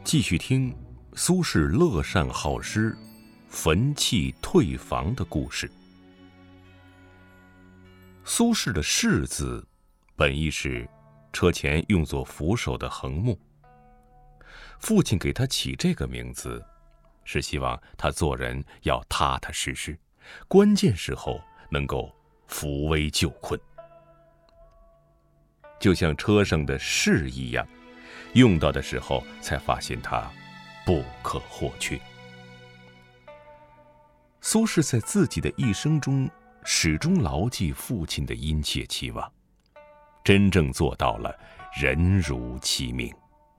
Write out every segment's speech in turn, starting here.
继续听苏轼乐善好施、焚弃退房的故事。苏轼的轼字本意是车前用作扶手的横木，父亲给他起这个名字是希望他做人要踏踏实实，关键时候能够扶危救困。就像车上的轼一样，用到的时候才发现它不可或缺。苏轼在自己的一生中始终牢记父亲的殷切期望，真正做到了人如其名。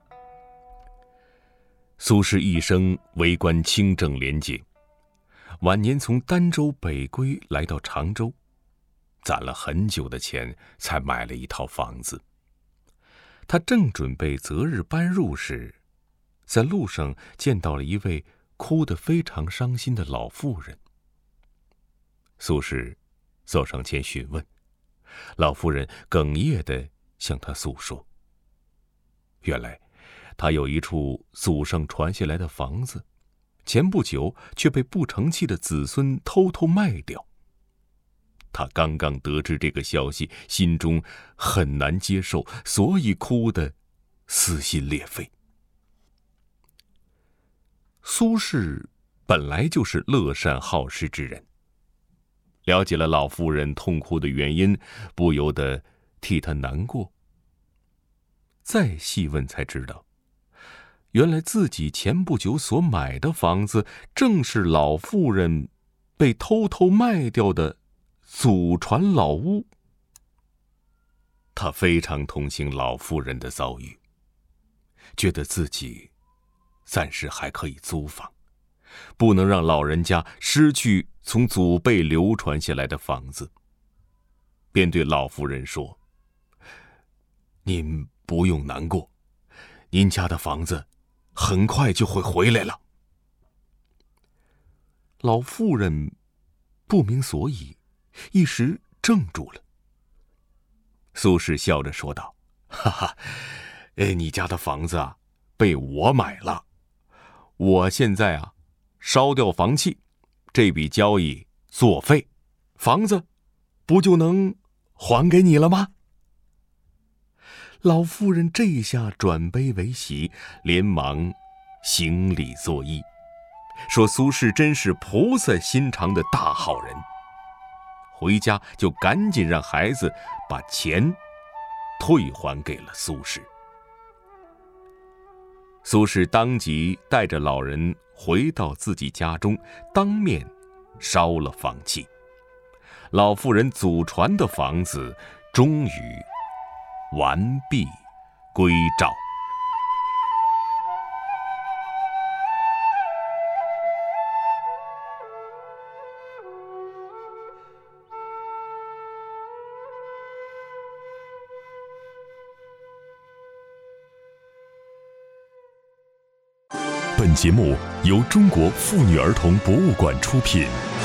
苏轼一生为官清正廉洁，晚年从儋州北归来到常州，攒了很久的钱才买了一套房子。他正准备择日搬入时，在路上见到了一位哭得非常伤心的老妇人。苏轼走上前询问，老妇人哽咽地向他诉说，原来他有一处祖上传下来的房子，前不久却被不成器的子孙偷偷卖掉。他刚刚得知这个消息，心中很难接受，所以哭得撕心裂肺。苏轼本来就是乐善好施之人，了解了老妇人痛哭的原因，不由得替她难过。再细问才知道，原来自己前不久所买的房子，正是老妇人被偷偷卖掉的祖传老屋。他非常同情老妇人的遭遇，觉得自己暂时还可以租房，不能让老人家失去从祖辈流传下来的房子，便对老妇人说：“您不用难过，您家的房子很快就会回来了。”老妇人不明所以，一时怔住了。苏轼笑着说道：“哈哈，你家的房子啊，被我买了。我现在啊，烧掉房契，这笔交易作废，房子不就能还给你了吗？”老妇人这下转悲为喜，连忙行礼作揖，说苏轼真是菩萨心肠的大好人。回家就赶紧让孩子把钱退还给了苏轼。苏轼当即带着老人回到自己家中，当面烧了房契。老妇人祖传的房子终于完璧归赵。 本节目由中国妇女儿童博物馆出品。